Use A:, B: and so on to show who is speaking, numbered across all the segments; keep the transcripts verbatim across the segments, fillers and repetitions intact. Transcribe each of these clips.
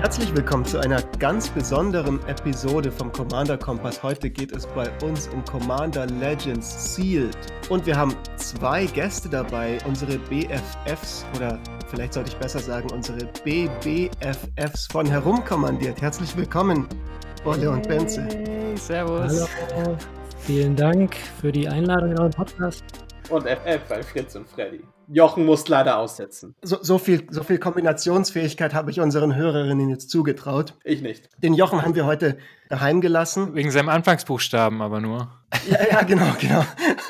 A: Herzlich willkommen zu einer ganz besonderen Episode vom Commander Kompass. Heute geht es bei uns um Commander Legends Sealed. Und wir haben zwei Gäste dabei, unsere B F Fs oder vielleicht sollte ich besser sagen, unsere B B F Fs von Herumkommandiert. Herzlich willkommen, Bolle und Benze.
B: Hey, servus.
C: Hallo, vielen Dank für die Einladung in euren Podcast.
B: Und F F bei Fritz und Freddy. Jochen muss leider aussetzen.
A: So, so, viel, so viel Kombinationsfähigkeit habe ich unseren Hörerinnen jetzt zugetraut.
B: Ich nicht.
A: Den Jochen haben wir heute daheim gelassen.
D: Wegen seinem Anfangsbuchstaben aber nur.
A: Ja, ja, genau, genau.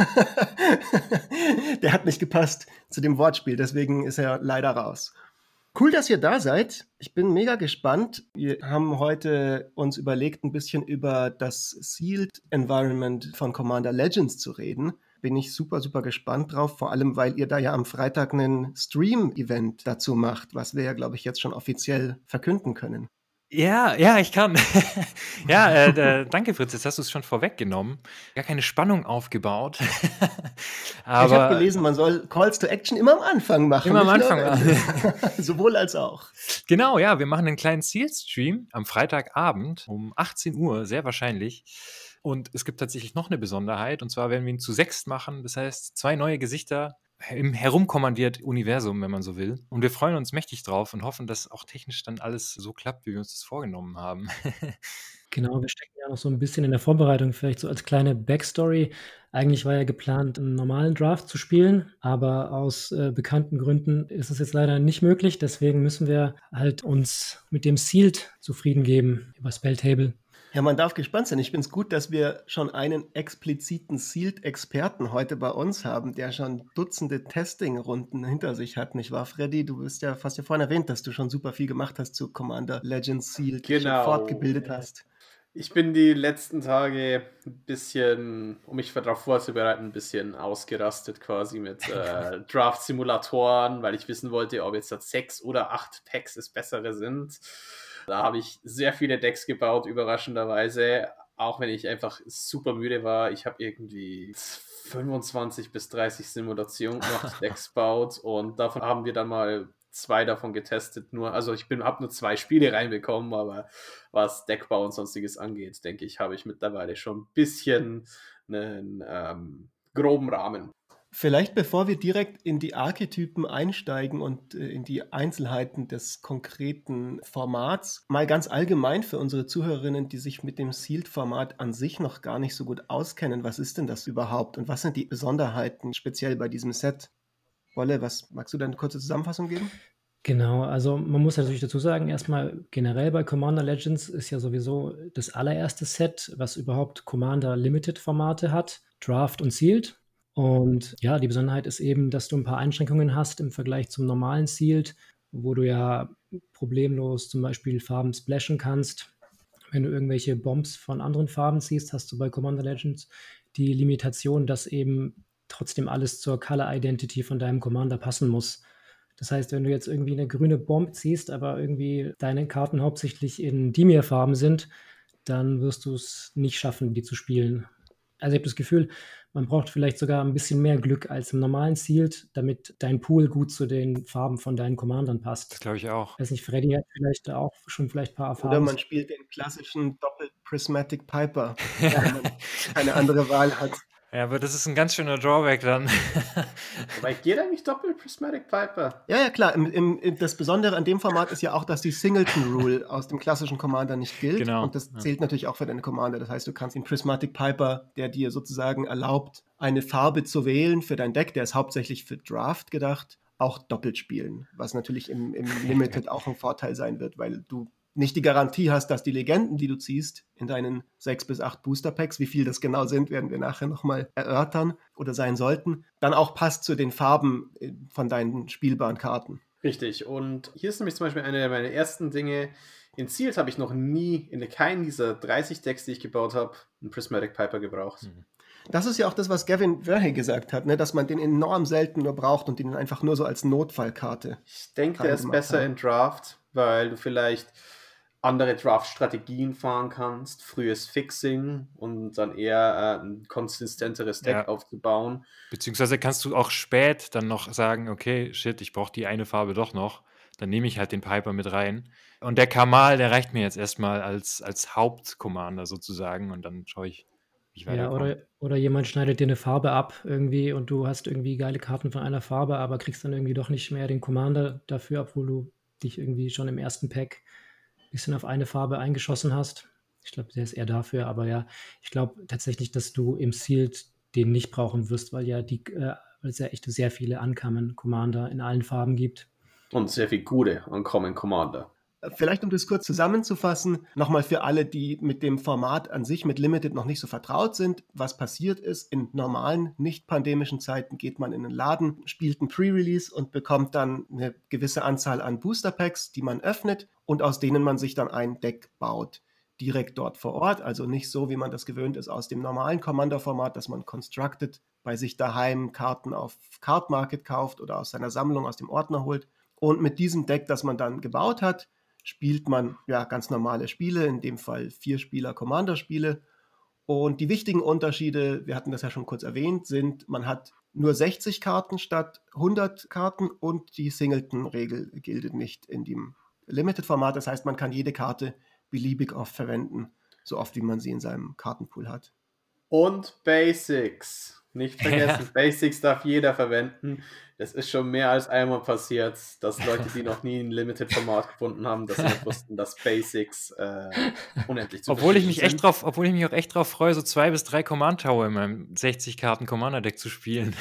A: Der hat nicht gepasst zu dem Wortspiel, deswegen ist er leider raus. Cool, dass ihr da seid. Ich bin mega gespannt. Wir haben heute uns überlegt, ein bisschen über das Sealed Environment von Commander Legends zu reden. Bin ich super, super gespannt drauf, vor allem, weil ihr da ja am Freitag einen Stream-Event dazu macht, was wir ja, glaube ich, jetzt schon offiziell verkünden können.
D: Ja, ja, ich kann. ja, äh, danke Fritz, jetzt hast du es schon vorweggenommen. Gar keine Spannung aufgebaut.
A: Aber ich habe gelesen, man soll Calls to Action immer am Anfang machen.
D: Immer am Anfang.
A: Sowohl als auch.
D: Genau, ja, wir machen einen kleinen Sealed-Stream am Freitagabend um achtzehn Uhr, sehr wahrscheinlich. Und es gibt tatsächlich noch eine Besonderheit, und zwar werden wir ihn zu sechst machen. Das heißt, zwei neue Gesichter im herumkommandiert Universum, wenn man so will. Und wir freuen uns mächtig drauf und hoffen, dass auch technisch dann alles so klappt, wie wir uns das vorgenommen haben.
C: Genau, wir stecken ja noch so ein bisschen in der Vorbereitung, vielleicht so als kleine Backstory. Eigentlich war ja geplant, einen normalen Draft zu spielen, aber aus äh, bekannten Gründen ist es jetzt leider nicht möglich. Deswegen müssen wir halt uns mit dem Sealed zufrieden geben über Spelltable.
A: Ja, man darf gespannt sein. Ich finde es gut, dass wir schon einen expliziten Sealed-Experten heute bei uns haben, der schon Dutzende Testing-Runden hinter sich hat, nicht wahr, Freddy? Du bist ja fast ja vorhin erwähnt, dass du schon super viel gemacht hast zu Commander Legends Sealed,
B: genau.
A: fortgebildet hast.
B: Ich bin die letzten Tage ein bisschen, um mich darauf vorzubereiten, ein bisschen ausgerastet quasi mit äh, Draft-Simulatoren, weil ich wissen wollte, ob jetzt das sechs oder acht Packs das bessere sind. Da habe ich sehr viele Decks gebaut, überraschenderweise, auch wenn ich einfach super müde war. Ich habe irgendwie fünfundzwanzig bis dreißig Simulationen noch Decks gebaut und davon haben wir dann mal zwei davon getestet. Nur, also ich habe nur zwei Spiele reinbekommen, aber was Deckbau und sonstiges angeht, denke ich, habe ich mittlerweile schon ein bisschen einen ähm, groben Rahmen.
A: Vielleicht bevor wir direkt in die Archetypen einsteigen und äh, in die Einzelheiten des konkreten Formats, mal ganz allgemein für unsere Zuhörerinnen, die sich mit dem Sealed-Format an sich noch gar nicht so gut auskennen. Was ist denn das überhaupt und was sind die Besonderheiten speziell bei diesem Set? Wolle, was magst du da eine kurze Zusammenfassung geben?
C: Genau, also man muss natürlich dazu sagen, erstmal generell bei Commander Legends ist ja sowieso das allererste Set, was überhaupt Commander Limited Formate hat, Draft und Sealed. Und ja, die Besonderheit ist eben, dass du ein paar Einschränkungen hast im Vergleich zum normalen Sealed, wo du ja problemlos zum Beispiel Farben splashen kannst. Wenn du irgendwelche Bombs von anderen Farben siehst, hast du bei Commander Legends die Limitation, dass eben trotzdem alles zur Color Identity von deinem Commander passen muss. Das heißt, wenn du jetzt irgendwie eine grüne Bombe ziehst, aber irgendwie deine Karten hauptsächlich in Dimir-Farben sind, dann wirst du es nicht schaffen, die zu spielen. Also ich habe das Gefühl, man braucht vielleicht sogar ein bisschen mehr Glück als im normalen Sealed, damit dein Pool gut zu den Farben von deinen Commandern passt.
D: Das glaube ich auch.
C: Weiß nicht, Freddy hat vielleicht auch schon vielleicht ein paar Erfahrungen.
A: Oder man spielt den klassischen Doppel-Prismatic Piper, wenn man keine andere Wahl hat.
D: Ja, aber das ist ein ganz schöner Drawback dann.
B: Weil geht eigentlich Doppel-Prismatic Piper?
A: Ja, ja, klar. Im, im, das Besondere an dem Format ist ja auch, dass die Singleton-Rule aus dem klassischen Commander nicht gilt.
D: Genau.
A: Und das
D: Ja.
A: zählt natürlich auch für deine Commander. Das heißt, du kannst den Prismatic Piper, der dir sozusagen erlaubt, eine Farbe zu wählen für dein Deck, der ist hauptsächlich für Draft gedacht, auch doppelt spielen. Was natürlich im, im Limited auch ein Vorteil sein wird, weil du nicht die Garantie hast, dass die Legenden, die du ziehst, in deinen sechs bis acht Booster-Packs, wie viel das genau sind, werden wir nachher nochmal erörtern oder sein sollten, dann auch passt zu den Farben von deinen spielbaren Karten.
B: Richtig, und hier ist nämlich zum Beispiel eine meiner ersten Dinge. In Sealed habe ich noch nie in keinen dieser dreißig Decks, die ich gebaut habe, einen Prismatic Piper gebraucht.
D: Mhm.
A: Das ist ja auch das, was Gavin Verhey gesagt hat, ne? Dass man den enorm selten nur braucht und den einfach nur so als Notfallkarte.
B: Ich denke, der ist besser in Draft, weil du vielleicht andere Draft-Strategien fahren kannst, frühes Fixing und dann eher äh, ein konsistenteres Deck
D: Ja.
B: aufzubauen.
D: Beziehungsweise kannst du auch spät dann noch sagen, okay, shit, ich brauche die eine Farbe doch noch. dann nehme ich halt den Piper mit rein. Und der Kamal, der reicht mir jetzt erstmal als, als Hauptcommander sozusagen und dann schaue ich, wie ich
C: Ja,
D: weiterkomme.
C: oder, oder jemand schneidet dir eine Farbe ab irgendwie und du hast irgendwie geile Karten von einer Farbe, aber kriegst dann irgendwie doch nicht mehr den Commander dafür, obwohl du dich irgendwie schon im ersten Pack ein bisschen auf eine Farbe eingeschossen hast. Ich glaube, der ist eher dafür, aber ja, ich glaube tatsächlich, dass du im Sealed den nicht brauchen wirst, weil ja die, äh, weil es ja echt sehr viele Uncommon Commander in allen Farben gibt.
B: Und sehr viel gute Uncommon Commander.
A: Vielleicht, um das kurz zusammenzufassen, nochmal für alle, die mit dem Format an sich, mit Limited noch nicht so vertraut sind. Was passiert ist, in normalen, nicht pandemischen Zeiten geht man in einen Laden, spielt ein Pre-Release und bekommt dann eine gewisse Anzahl an Booster-Packs, die man öffnet und aus denen man sich dann ein Deck baut. Direkt dort vor Ort, also nicht so, wie man das gewöhnt ist aus dem normalen Commander-Format, dass man Constructed bei sich daheim Karten auf Card Market kauft oder aus seiner Sammlung aus dem Ordner holt. Und mit diesem Deck, das man dann gebaut hat, spielt man ja ganz normale Spiele, in dem Fall vier Spieler Commander-Spiele. Und die wichtigen Unterschiede, wir hatten das ja schon kurz erwähnt, sind, man hat nur sechzig Karten statt hundert Karten und die Singleton-Regel gilt nicht in dem Limited-Format. Das heißt, man kann jede Karte beliebig oft verwenden, so oft wie man sie in seinem Kartenpool hat.
B: Und Basics. Nicht vergessen,
D: Ja.
B: Basics darf jeder verwenden. Es ist schon mehr als einmal passiert, dass Leute, die noch nie ein Limited-Format gefunden haben, dass sie nicht wussten, dass Basics äh, unendlich zu
D: Obwohl ich
B: verschieben
D: mich echt
B: sind.
D: drauf, obwohl ich mich auch echt drauf freue, so zwei bis drei Command Tower in meinem sechzig Karten Commander Deck zu spielen.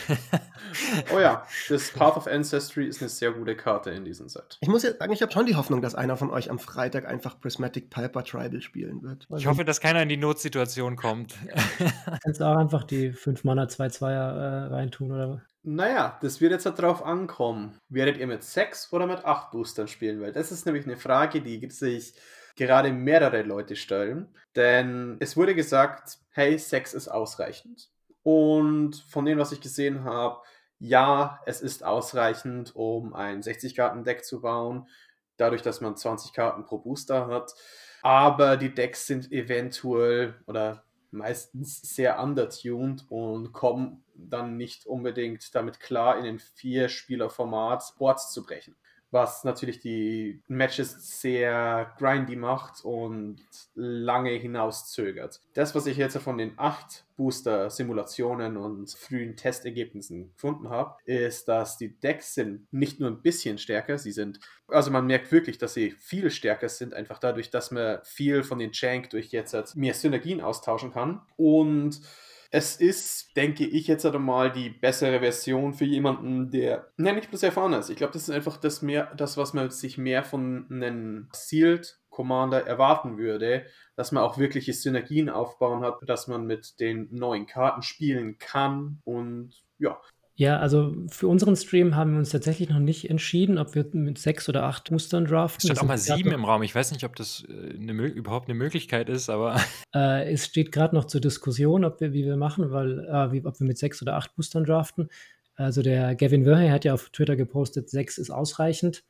B: Oh ja, das Path of Ancestry ist eine sehr gute Karte in diesem Set.
A: Ich muss jetzt sagen, ich habe schon die Hoffnung, dass einer von euch am Freitag einfach Prismatic Piper Tribal spielen wird.
D: Ich hoffe, dass keiner in die Notsituation kommt.
C: Kannst du auch einfach die fünf Mana zwei Zweier äh, reintun oder?
B: Naja, das wird jetzt halt drauf ankommen. Werdet ihr mit sechs oder mit acht Boostern spielen? Weil das ist nämlich eine Frage, die sich gerade mehrere Leute stellen. Denn es wurde gesagt, hey, sechs ist ausreichend. Und von dem, was ich gesehen habe, ja, es ist ausreichend, um ein sechzig-Karten-Deck zu bauen. Dadurch, dass man zwanzig Karten pro Booster hat. Aber die Decks sind eventuell oder meistens sehr undertuned und kommen dann nicht unbedingt damit klar, in ein Vier-Spieler-Format Boards zu brechen. Was natürlich die Matches sehr grindy macht und lange hinauszögert. Das, was ich jetzt von den acht Booster-Simulationen und frühen Testergebnissen gefunden habe, ist, dass die Decks sind nicht nur ein bisschen stärker, sie sind, also man merkt wirklich, dass sie viel stärker sind, einfach dadurch, dass man viel von den Jank durch jetzt mehr Synergien austauschen kann. Und es ist, denke ich, jetzt einmal die bessere Version für jemanden, der ja, nicht bloß erfahren ist. Ich glaube, das ist einfach das, mehr, das, was man sich mehr von einem Sealed Commander erwarten würde, dass man auch wirkliche Synergien aufbauen hat, dass man mit den neuen Karten spielen kann und ja.
C: Ja, also für unseren Stream haben wir uns tatsächlich noch nicht entschieden, ob wir mit sechs oder acht Boostern draften.
D: Es steht
C: Das
D: auch mal
C: ist grad
D: sieben
C: noch-
D: im Raum. Ich weiß nicht, ob das äh, eine, Mö- überhaupt eine Möglichkeit ist, aber
C: Äh, es steht gerade noch zur Diskussion, ob wir, wie wir machen, weil, äh, wie, ob wir mit sechs oder acht Boostern draften. Also der Gavin Verhey hat ja auf Twitter gepostet, sechs ist ausreichend.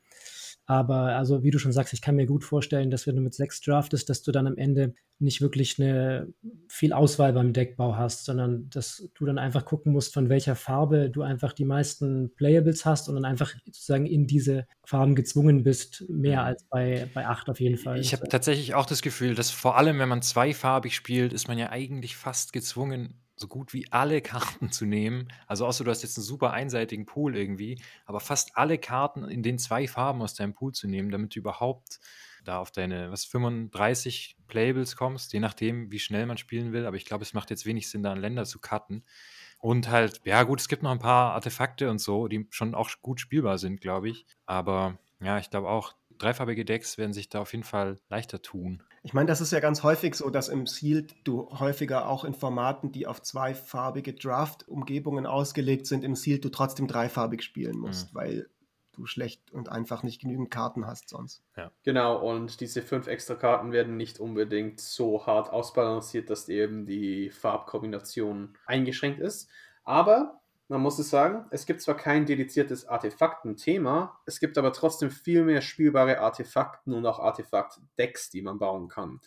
C: Aber also wie du schon sagst, ich kann mir gut vorstellen, dass wenn du mit sechs draftest, dass du dann am Ende nicht wirklich eine viel Auswahl beim Deckbau hast, sondern dass du dann einfach gucken musst, von welcher Farbe du einfach die meisten Playables hast und dann einfach sozusagen in diese Farben gezwungen bist, mehr
D: Mhm.
C: als bei, bei acht auf jeden Fall.
D: ich habe tatsächlich auch das Gefühl, dass vor allem, wenn man zweifarbig spielt, ist man ja eigentlich fast gezwungen, so gut wie alle Karten zu nehmen. Also außer du hast jetzt einen super einseitigen Pool irgendwie, aber fast alle Karten in den zwei Farben aus deinem Pool zu nehmen, damit du überhaupt da auf deine, was, fünfunddreißig Playables kommst, je nachdem, wie schnell man spielen will. Aber ich glaube, es macht jetzt wenig Sinn, da einen Länder zu cutten. Und halt, ja gut, es gibt noch ein paar Artefakte und so, die schon auch gut spielbar sind, glaube ich. Aber ja, ich glaube auch, dreifarbige Decks werden sich da auf jeden Fall leichter tun.
A: Ich meine, das ist ja ganz häufig so, dass im Sealed du häufiger auch in Formaten, die auf zweifarbige Draft-Umgebungen ausgelegt sind, im Sealed du trotzdem dreifarbig spielen musst,
D: Mhm.
A: weil du schlecht und einfach nicht genügend Karten hast sonst.
B: Genau, und diese fünf extra Karten werden nicht unbedingt so hart ausbalanciert, dass eben die Farbkombination eingeschränkt ist. Aber man muss es sagen, es gibt zwar kein dediziertes Artefakten-Thema, es gibt aber trotzdem viel mehr spielbare Artefakten und auch Artefakt-Decks, die man bauen kann.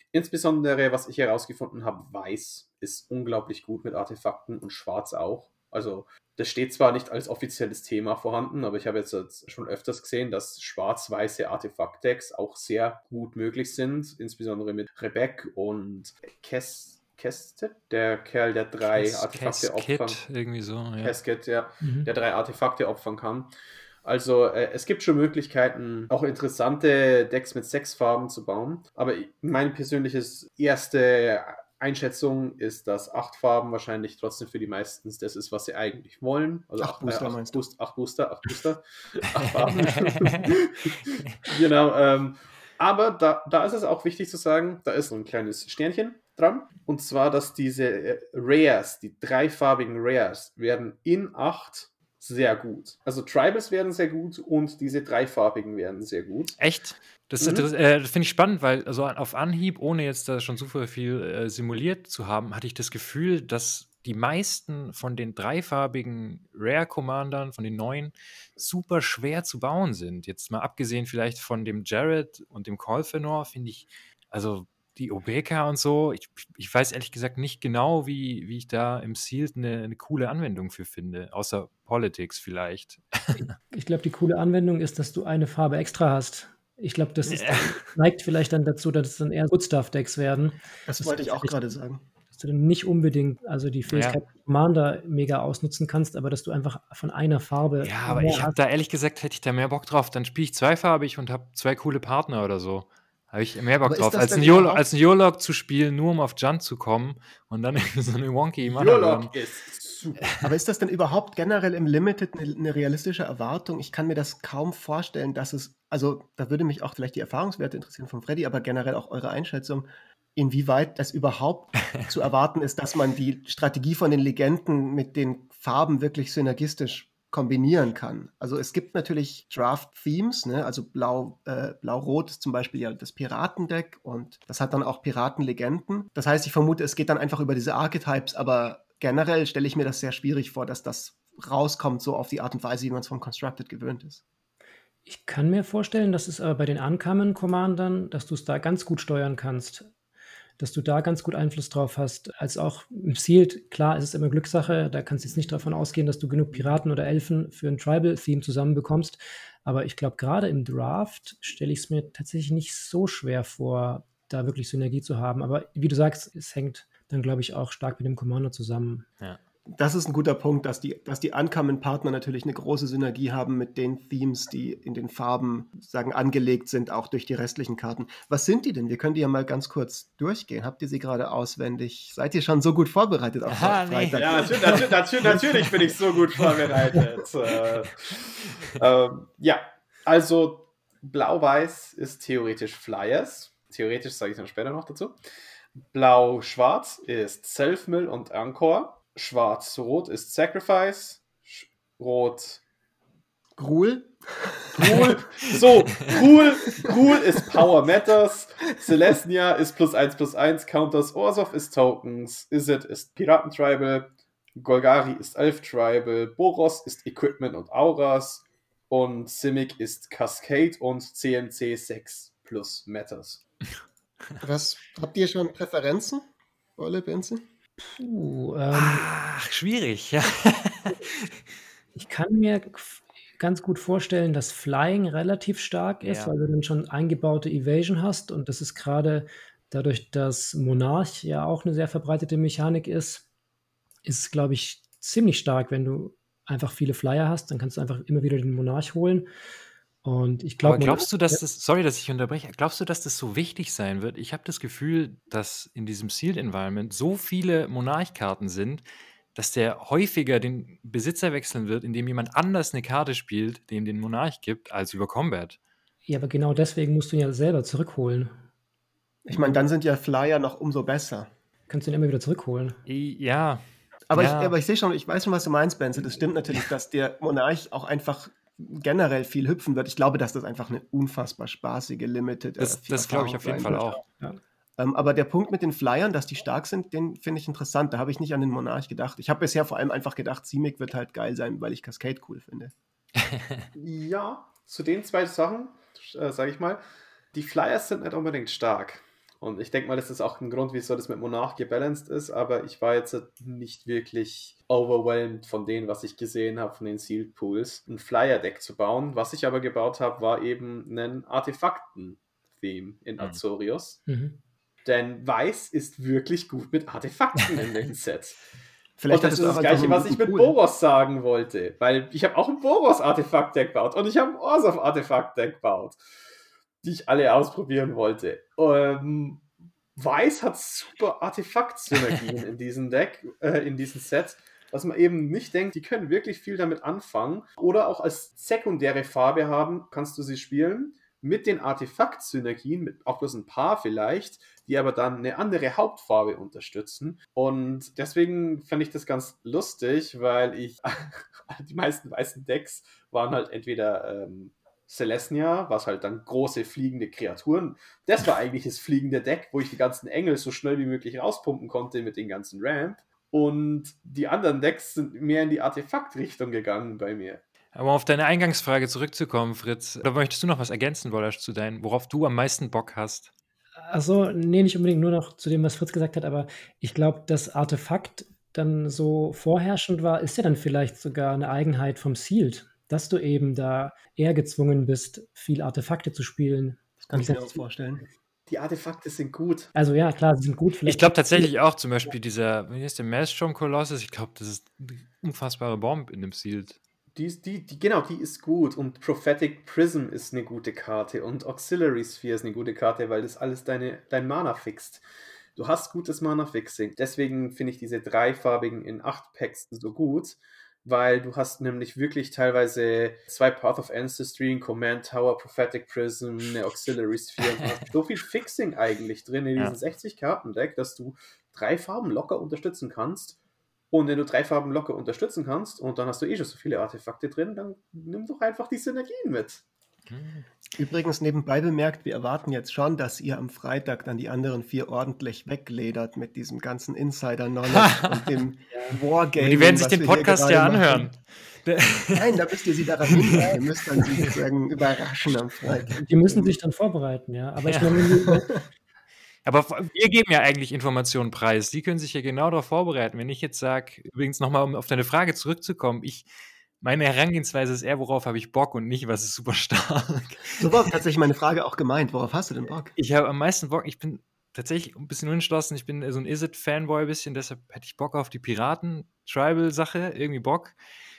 B: Insbesondere, was ich herausgefunden habe, Weiß ist unglaublich gut mit Artefakten und Schwarz auch. Also das steht zwar nicht als offizielles Thema vorhanden, aber ich habe jetzt, jetzt schon öfters gesehen, dass schwarz-weiße Artefakt-Decks auch sehr gut möglich sind, insbesondere mit Rebek und Kes Kestet, der Kerl, der drei
D: Kes-
B: Artefakte
D: Casket,
B: opfern.
D: irgendwie so, ja.
B: Casket, ja,
C: Mhm.
B: der drei Artefakte opfern kann. Also äh, es gibt schon Möglichkeiten, auch interessante Decks mit sechs Farben zu bauen. Aber meine persönliches erste Einschätzung ist, dass acht Farben wahrscheinlich trotzdem für die meisten das ist, was sie eigentlich wollen. Also
A: Acht Booster
B: äh, acht,
A: meinst du?
B: Boost, acht Booster, acht Booster, acht Farben. Genau. Ähm, aber da, da ist es auch wichtig zu sagen, da ist so ein kleines Sternchen dran. Und zwar, dass diese äh, Rares, die dreifarbigen Rares, werden in acht sehr gut. Also Tribals werden sehr gut und diese dreifarbigen werden sehr gut.
D: Echt? Das,
B: Mhm.
D: das, äh, das finde ich spannend, weil also auf Anhieb, ohne jetzt da schon super viel äh, simuliert zu haben, hatte ich das Gefühl, dass die meisten von den dreifarbigen Rare-Commandern, von den neuen, super schwer zu bauen sind. Jetzt mal abgesehen vielleicht von dem Jared und dem Kolfenor, finde ich, also die Obeka und so, ich, ich weiß ehrlich gesagt nicht genau, wie, wie ich da im Sealed eine, eine coole Anwendung für finde, außer Politics vielleicht.
C: Ich glaube, die coole Anwendung ist, dass du eine Farbe extra hast. Ich glaube, das ist,
D: Ja.
C: neigt vielleicht dann dazu, dass es dann eher Good Stuff Decks werden.
A: Das
C: Das
A: wollte ich auch
C: vielleicht-
A: gerade sagen.
C: Dass du dann nicht unbedingt also die Fähigkeit Commander mega ausnutzen kannst, aber dass du einfach von einer Farbe
D: Ja, aber
C: mehr
D: ich habe
C: hast.
D: da ehrlich gesagt, hätte ich da mehr Bock drauf. Dann spiele ich zweifarbig und habe zwei coole Partner oder so. Habe ich mehr Bock
A: Aber ist
D: drauf,
A: das
D: als
A: denn
D: ein Yolo-
A: überhaupt-
D: als ein Yolok zu spielen, nur um auf Junt zu kommen und dann irgendwie so eine wonky Mana Run.
B: Jolok ist super.
A: Aber ist das denn überhaupt generell im Limited eine, eine realistische Erwartung? Ich kann mir das kaum vorstellen, dass es, also da würde mich auch vielleicht die Erfahrungswerte interessieren von Freddy, aber generell auch eure Einschätzung, inwieweit das überhaupt zu erwarten ist, dass man die Strategie von den Legenden mit den Farben wirklich synergistisch kombinieren kann. Also es gibt natürlich Draft-Themes, ne? Also Blau, äh, Blau-Rot ist zum Beispiel ja das Piratendeck und das hat dann auch Piratenlegenden. Das heißt, ich vermute, es geht dann einfach über diese Archetypes, aber generell stelle ich mir das sehr schwierig vor, dass das rauskommt, so auf die Art und Weise, wie man es vom Constructed gewöhnt ist.
C: Ich kann mir vorstellen, dass es aber bei den Uncommon Commandern, dass du es da ganz gut steuern kannst. Dass du da ganz gut Einfluss drauf hast. Als auch im Sealed, klar, es ist immer Glückssache, da kannst du jetzt nicht davon ausgehen, dass du genug Piraten oder Elfen für ein Tribal-Theme zusammenbekommst. Aber ich glaube, gerade im Draft stelle ich es mir tatsächlich nicht so schwer vor, da wirklich Synergie zu haben. Aber wie du sagst, es hängt dann, glaube ich, auch stark mit dem Commander zusammen.
D: Ja.
A: Das ist ein guter Punkt, dass die, dass die Uncommon-Partner natürlich eine große Synergie haben mit den Themes, die in den Farben sagen, angelegt sind, auch durch die restlichen Karten. Was sind die denn? Wir können die ja mal ganz kurz durchgehen. Habt ihr sie gerade auswendig? Seid ihr schon so gut vorbereitet auf
D: Ah, nee.
A: Freitag?
B: Ja, natürlich, natürlich, natürlich, natürlich bin ich so gut vorbereitet. äh, ähm, ja, also Blau-Weiß ist theoretisch Flyers. Theoretisch sage ich dann später noch dazu. Blau-Schwarz ist Self-Mill und Anchor. Schwarz-Rot ist Sacrifice. Sch- Rot.
A: Gruul?
B: Gruul. So, Gruul, Gruul ist Power Matters. Celestia ist plus eins plus eins. Counters Orzhov ist Tokens. Izzet ist Piraten-Tribal. Golgari ist Elf-Tribal. Boros ist Equipment und Auras. Und Simic ist Cascade und C M C sechs plus Matters.
A: Was, habt ihr schon Präferenzen, Wolle, Benze?
C: Puh, ähm,
D: Ach, schwierig. Ja.
C: ich kann mir f- ganz gut vorstellen, dass Flying relativ stark ist,
D: Ja.
C: weil du dann schon eingebaute Evasion hast und das ist gerade dadurch, dass Monarch ja auch eine sehr verbreitete Mechanik ist, ist es, glaube ich, ziemlich stark, wenn du einfach viele Flyer hast, dann kannst du einfach immer wieder den Monarch holen. Und ich glaube,
D: Aber glaubst du, dass das, sorry, dass ich unterbreche, glaubst du, dass das so wichtig sein wird? Ich habe das Gefühl, dass in diesem Sealed Environment so viele Monarch-Karten sind, dass der häufiger den Besitzer wechseln wird, indem jemand anders eine Karte spielt, dem den Monarch gibt, als über Combat.
C: ja, aber genau deswegen musst du ihn ja selber zurückholen.
A: Ich meine, dann sind ja Flyer noch umso besser.
C: Kannst du ihn immer wieder zurückholen.
D: I- Ja,
A: Aber,
D: Ja.
A: ich, aber ich sehe schon, ich weiß schon, was du meinst, Benze. Das stimmt natürlich, dass der Monarch auch einfach generell viel hüpfen wird. Ich glaube, dass das einfach eine unfassbar spaßige Limited
D: das,
A: äh,
D: das glaube ich auf jeden Fall
A: sein wird.
D: auch.
A: Ähm, aber der Punkt mit den Flyern, dass die stark sind, den finde ich interessant. Da habe ich nicht an den Monarch gedacht. Ich habe bisher vor allem einfach gedacht, Simic wird halt geil sein, weil ich Cascade cool finde.
B: Ja, zu den zwei Sachen, äh, sage ich mal, die Flyers sind nicht unbedingt stark. Und ich denke mal, das ist auch ein Grund, wieso das mit Monarch gebalanced ist, aber ich war jetzt nicht wirklich overwhelmed von dem, was ich gesehen habe, von den Sealed Pools, ein Flyer-Deck zu bauen. Was ich aber gebaut habe, war eben ein Artefakten-Theme in Azorius.
C: Mhm.
B: Denn Weiß ist wirklich gut mit Artefakten in dem Set.
A: Vielleicht
B: Und das
A: hattest
B: ist
A: du
B: das
A: auch
B: Gleiche,
A: einfach einen
B: was ich
A: guten
B: mit
A: Pool.
B: Boros sagen wollte. Weil ich habe auch ein Boros-Artefakt-Deck gebaut und ich habe ein Orzhov-Artefakt-Deck gebaut, die ich alle ausprobieren wollte. Ähm, Weiß hat super Artefakt-Synergien in diesem Deck, äh, in diesem Set, was man eben nicht denkt, die können wirklich viel damit anfangen. Oder auch als sekundäre Farbe haben, kannst du sie spielen mit den Artefakt-Synergien, mit auch bloß ein paar vielleicht, die aber dann eine andere Hauptfarbe unterstützen. Und deswegen fand ich das ganz lustig, weil ich die meisten weißen Decks waren halt entweder ähm, Celestia, was halt dann große fliegende Kreaturen. Das war eigentlich das fliegende Deck, wo ich die ganzen Engel so schnell wie möglich rauspumpen konnte mit den ganzen Ramp. Und die anderen Decks sind mehr in die Artefakt-Richtung gegangen bei mir.
D: Aber um auf deine Eingangsfrage zurückzukommen, Fritz, oder möchtest du noch was ergänzen, Wollasch, zu deinen, worauf du am meisten Bock hast?
C: Also, nee, nicht unbedingt nur noch zu dem, was Fritz gesagt hat, aber ich glaube, das Artefakt dann so vorherrschend war, ist ja dann vielleicht sogar eine Eigenheit vom Sealed, dass du eben da eher gezwungen bist, viel Artefakte zu spielen.
A: Das kann
C: Und
A: ich mir
C: das-
A: auch vorstellen.
B: Die Artefakte sind gut.
C: Also ja, klar, sie sind gut.
D: Ich
C: Vielleicht
D: glaube tatsächlich auch zum Beispiel dieser, wie heißt der, Maelstrom Colossus, ich glaube, das ist eine unfassbare Bombe in dem Sealed.
B: Die, ist- die, die, genau, die ist gut. Und Prophetic Prism ist eine gute Karte. Und Auxiliary Sphere ist eine gute Karte, weil das alles deine, dein Mana fixt. Du hast gutes Mana-Fixing. Deswegen finde ich diese dreifarbigen in acht Packs so gut, weil du hast nämlich wirklich teilweise zwei Path of Ancestry, ein Command Tower, Prophetic Prism, eine Auxiliary Sphere. Und du hast so viel Fixing eigentlich drin in
D: Ja.
B: diesem sechzig-Karten-Deck, dass du drei Farben locker unterstützen kannst. Und wenn du drei Farben locker unterstützen kannst und dann hast du eh schon so viele Artefakte drin, dann nimm doch einfach die Synergien mit.
A: Übrigens nebenbei bemerkt, wir erwarten jetzt schon, dass ihr am Freitag dann die anderen vier ordentlich wegledert mit diesem ganzen Insider-Knowledge und dem Wargame.
D: Die werden sich den Podcast ja anhören.
A: Nein, da müsst ihr sie daran hindern. Ihr müsst dann sie sozusagen überraschen am Freitag.
C: Die müssen sich dann vorbereiten, ja. Aber ich
D: Ja.
C: meine, wenn die-
D: Aber wir geben ja eigentlich Informationen preis. Die können sich ja genau darauf vorbereiten. Wenn ich jetzt sage, übrigens nochmal, um auf deine Frage zurückzukommen, ich, meine Herangehensweise ist eher, worauf habe ich Bock und nicht, was ist super stark.
A: So war tatsächlich meine Frage auch gemeint. Worauf hast du denn Bock?
D: Ich habe am meisten Bock, ich bin tatsächlich ein bisschen unentschlossen. Ich bin so ein Izzet-Fanboy ein bisschen, deshalb hätte ich Bock auf die Piraten-Tribal-Sache, irgendwie Bock.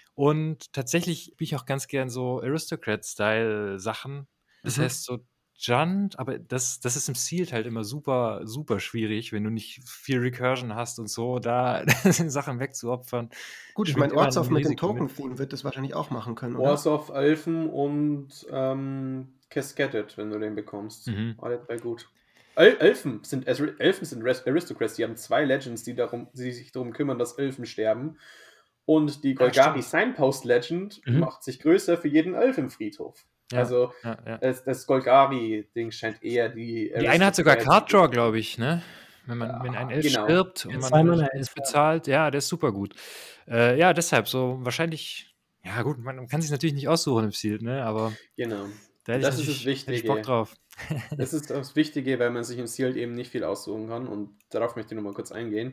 D: Und tatsächlich bin ich auch ganz gern so Aristocrat-Style-Sachen. Das
A: Mhm.
D: heißt so Junt, aber das, das ist im Sealed halt immer super, super schwierig, wenn du nicht viel Recursion hast und so, da Sachen wegzuopfern.
A: Gut, ich
D: Schwingt
A: meine,
D: immer
A: Orzhov
D: ein
A: mit dem
D: Risiko mit.
A: Token-Theme wird das wahrscheinlich auch machen können, oder?
B: Orzhov, Elfen und ähm, Cascaded, wenn du den bekommst.
D: Mhm.
B: Alle drei gut. El Elfen sind, also Elfen sind Aristocrats, die haben zwei Legends, die, darum, die sich darum kümmern, dass Elfen sterben. Und die Golgari Signpost Legend
C: Mhm.
B: macht sich größer für jeden Elf im Friedhof.
D: Ja,
B: Also
D: ja, ja.
B: das, das Golgari-Ding scheint eher die.
D: Die eine hat sogar
B: Aristocrats-
D: Card Draw, glaube ich, ne? Wenn man, wenn ein Elf
B: genau.
D: stirbt und
C: Ja,
D: man
C: zwei Mana
D: eins
C: Elf, ja.
D: bezahlt, ja, der ist super gut. Äh, ja, deshalb so wahrscheinlich, ja gut, man kann sich natürlich nicht aussuchen im Sealed, ne? Aber
B: Genau.
D: da hätte ich,
B: Das ist
D: natürlich-
B: das
D: hätte ich Bock
B: Wichtige.
D: drauf.
B: Das ist das Wichtige, weil man sich im Sealed eben nicht viel aussuchen kann und darauf möchte ich nochmal kurz eingehen.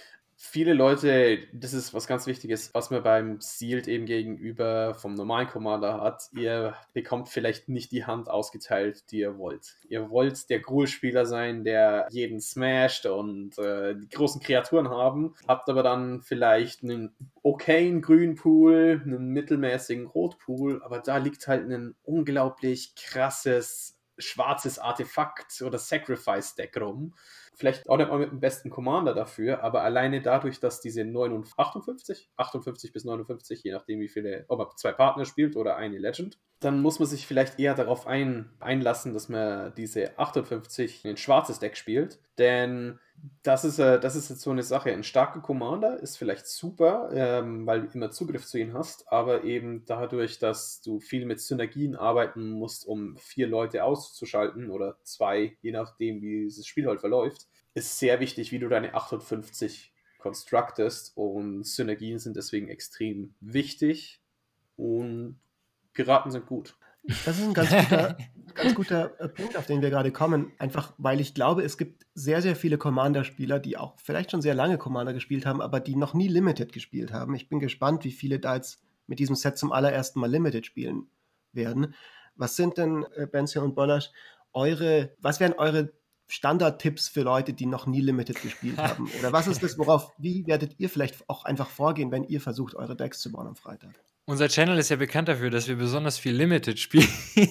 B: Viele Leute, das ist was ganz Wichtiges, was man beim Sealed eben gegenüber vom normalen Commander hat. Ihr bekommt vielleicht nicht die Hand ausgeteilt, die ihr wollt. Ihr wollt der Gruul-Spieler sein, der jeden smasht und äh, die großen Kreaturen haben, habt aber dann vielleicht einen okayen Grünpool, einen mittelmäßigen Rotpool, aber da liegt halt ein unglaublich krasses schwarzes Artefakt oder Sacrifice-Deck rum. Vielleicht auch nicht mal mit dem besten Commander dafür, aber alleine dadurch, dass diese neunundfünfzig, achtundfünfzig, achtundfünfzig bis neunundfünfzig, je nachdem wie viele, ob man zwei Partner spielt oder eine Legend, dann muss man sich vielleicht eher darauf ein, einlassen, dass man diese achtundfünfzig in ein schwarzes Deck spielt, denn das ist, äh, das ist jetzt so eine Sache. Ein starker Commander ist vielleicht super, ähm, weil du immer Zugriff zu ihm hast, aber eben dadurch, dass du viel mit Synergien arbeiten musst, um vier Leute auszuschalten oder zwei, je nachdem, wie dieses Spiel halt verläuft, ist sehr wichtig, wie du deine achtundfünfzig constructest, und Synergien sind deswegen extrem wichtig und Piraten sind gut.
A: Das ist ein ganz guter, ganz guter äh, Punkt, auf den wir gerade kommen. Einfach, weil ich glaube, es gibt sehr, sehr viele Commander-Spieler, die auch vielleicht schon sehr lange Commander gespielt haben, aber die noch nie Limited gespielt haben. Ich bin gespannt, wie viele da jetzt mit diesem Set zum allerersten Mal Limited spielen werden. Was sind denn, äh, Benzion und Bollasch, eure, was wären eure Standardtipps für Leute, die noch nie Limited gespielt haben? Oder was ist das, worauf, wie werdet ihr vielleicht auch einfach vorgehen, wenn ihr versucht, eure Decks zu bauen am Freitag?
D: Unser Channel ist ja bekannt dafür, dass wir besonders viel Limited spielen.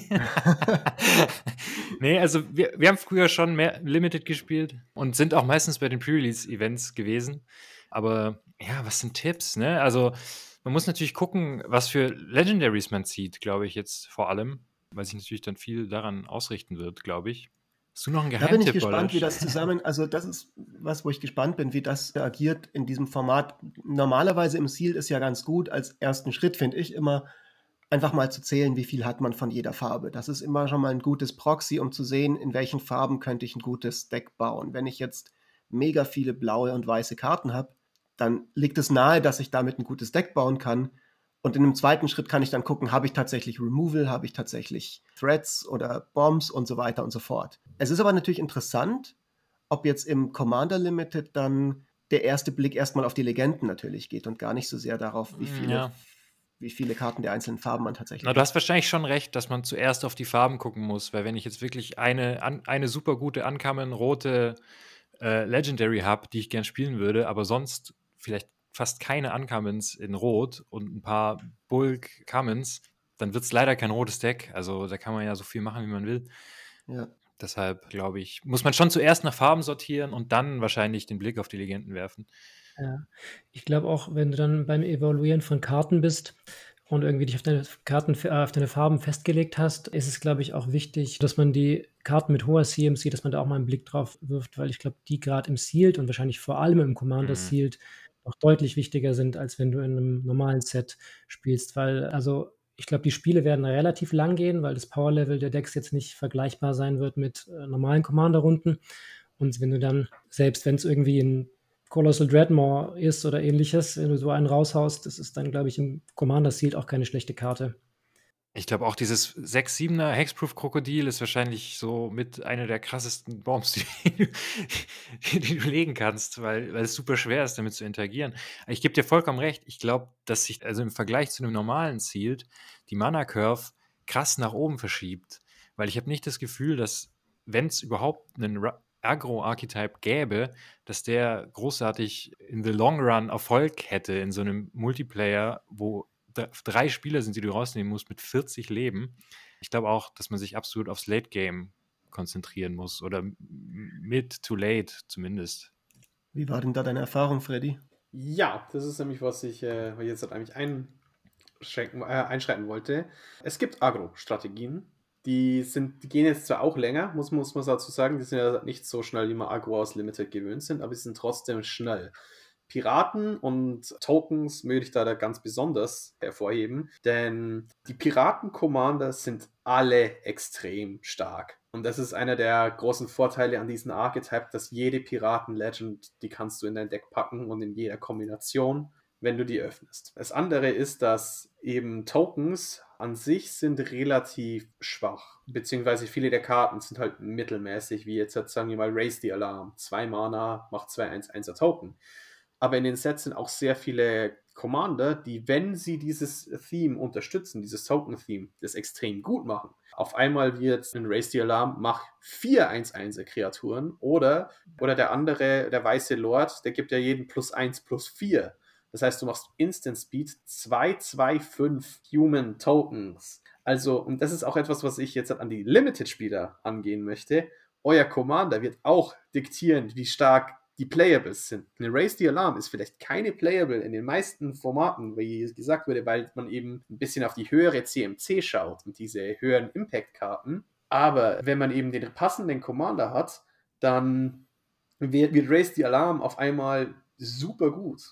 D: Nee, also wir, wir haben früher schon mehr Limited gespielt und sind auch meistens bei den Pre-Release-Events gewesen. Aber ja, was sind Tipps, ne? Also man muss natürlich gucken, was für Legendaries man zieht, glaube ich jetzt vor allem, weil sich natürlich dann viel daran ausrichten wird, glaube ich. Hast du noch einen
A: Da bin ich
D: Geheimtipp,
A: gespannt, wie
D: Bollasch?
A: das zusammen, also das ist was, wo ich gespannt bin, wie das agiert in diesem Format. Normalerweise im Sealed ist ja ganz gut, als ersten Schritt finde ich immer, einfach mal zu zählen, wie viel hat man von jeder Farbe. Das ist immer schon mal ein gutes Proxy, um zu sehen, in welchen Farben könnte ich ein gutes Deck bauen. Wenn ich jetzt mega viele blaue und weiße Karten habe, dann liegt es nahe, dass ich damit ein gutes Deck bauen kann. Und in einem zweiten Schritt kann ich dann gucken, habe ich tatsächlich Removal, habe ich tatsächlich Threats oder Bombs und so weiter und so fort. Es ist aber natürlich interessant, ob jetzt im Commander Limited dann der erste Blick erstmal auf die Legenden natürlich geht und gar nicht so sehr darauf, wie viele,
D: Ja.
A: wie viele Karten der einzelnen Farben man tatsächlich
D: Na, du hast wahrscheinlich schon recht, dass man zuerst auf die Farben gucken muss, weil wenn ich jetzt wirklich eine, an, eine super gute Uncommon rote äh, Legendary habe, die ich gern spielen würde, aber sonst vielleicht fast keine Uncommons in Rot und ein paar Bulk Commons, dann wird es leider kein rotes Deck. Also da kann man ja so viel machen, wie man will.
A: Ja.
D: Deshalb, glaube ich, muss man schon zuerst nach Farben sortieren und dann wahrscheinlich den Blick auf die Legenden werfen.
C: Ja. Ich glaube auch, wenn du dann beim Evaluieren von Karten bist und irgendwie dich auf deine Karten, äh, auf deine Farben festgelegt hast, ist es, glaube ich, auch wichtig, dass man die Karten mit hoher C M C, dass man da auch mal einen Blick drauf wirft, weil ich glaube, die gerade im Sealed und wahrscheinlich vor allem im Commander
D: Mhm.
C: Sealed noch deutlich wichtiger sind, als wenn du in einem normalen Set spielst, weil, also ich glaube, die Spiele werden relativ lang gehen, weil das Power-Level der Decks jetzt nicht vergleichbar sein wird mit äh, normalen Commander-Runden. Und wenn du dann, selbst wenn es irgendwie ein Colossal Dreadmore ist oder ähnliches, wenn du so einen raushaust, das ist dann, glaube ich, im Commander Sealed auch keine schlechte Karte.
D: Ich glaube auch dieses sechs siebener Hexproof-Krokodil ist wahrscheinlich so mit einer der krassesten Bombs, die, die, die du legen kannst, weil, weil es super schwer ist, damit zu interagieren. Ich gebe dir vollkommen recht. Ich glaube, dass sich also im Vergleich zu einem normalen Sealed die Mana-Curve krass nach oben verschiebt, weil ich habe nicht das Gefühl, dass, wenn es überhaupt einen Ra- Agro-Archetype gäbe, dass der großartig in the long run Erfolg hätte in so einem Multiplayer, wo d- drei Spieler sind, die du rausnehmen musst mit vierzig Leben. Ich glaube auch, dass man sich absolut aufs Late Game konzentrieren muss oder m- mid to late zumindest.
A: Wie war denn da deine Erfahrung, Freddy?
B: Ja, das ist nämlich, was ich äh, jetzt halt eigentlich einschränken, äh, einschreiten wollte. Es gibt Agro-Strategien, die sind, die gehen jetzt zwar auch länger, muss, muss man dazu sagen, die sind ja nicht so schnell, wie man Agro aus Limited gewöhnt sind, aber sie sind trotzdem schnell. Piraten und Tokens möchte ich da, da ganz besonders hervorheben, denn die Piraten-Commander sind alle extrem stark. Und das ist einer der großen Vorteile an diesen Archetype, dass jede Piraten-Legend, die kannst du in dein Deck packen und in jeder Kombination, wenn du die öffnest. Das andere ist, dass eben Tokens an sich sind relativ schwach, beziehungsweise viele der Karten sind halt mittelmäßig, wie jetzt sagen wir mal Raise the Alarm, zwei Mana, macht zwei eins eins Token. Aber in den Sets sind auch sehr viele Commander, die, wenn sie dieses Theme unterstützen, dieses Token-Theme, das extrem gut machen. Auf einmal wird ein Raise the Alarm, mach vier eins eins Kreaturen oder, oder der andere, der weiße Lord, der gibt ja jeden plus eins plus vier. Das heißt, du machst Instant Speed zwei zwei fünf Human Tokens. Also, und das ist auch etwas, was ich jetzt an die Limited-Spieler angehen möchte. Euer Commander wird auch diktieren, wie stark die Playables sind. Eine Raise the Alarm ist vielleicht keine Playable in den meisten Formaten, wie gesagt wurde, weil man eben ein bisschen auf die höhere C M C schaut und diese höheren Impact-Karten. Aber wenn man eben den passenden Commander hat, dann wird, wird Raise the Alarm auf einmal super gut.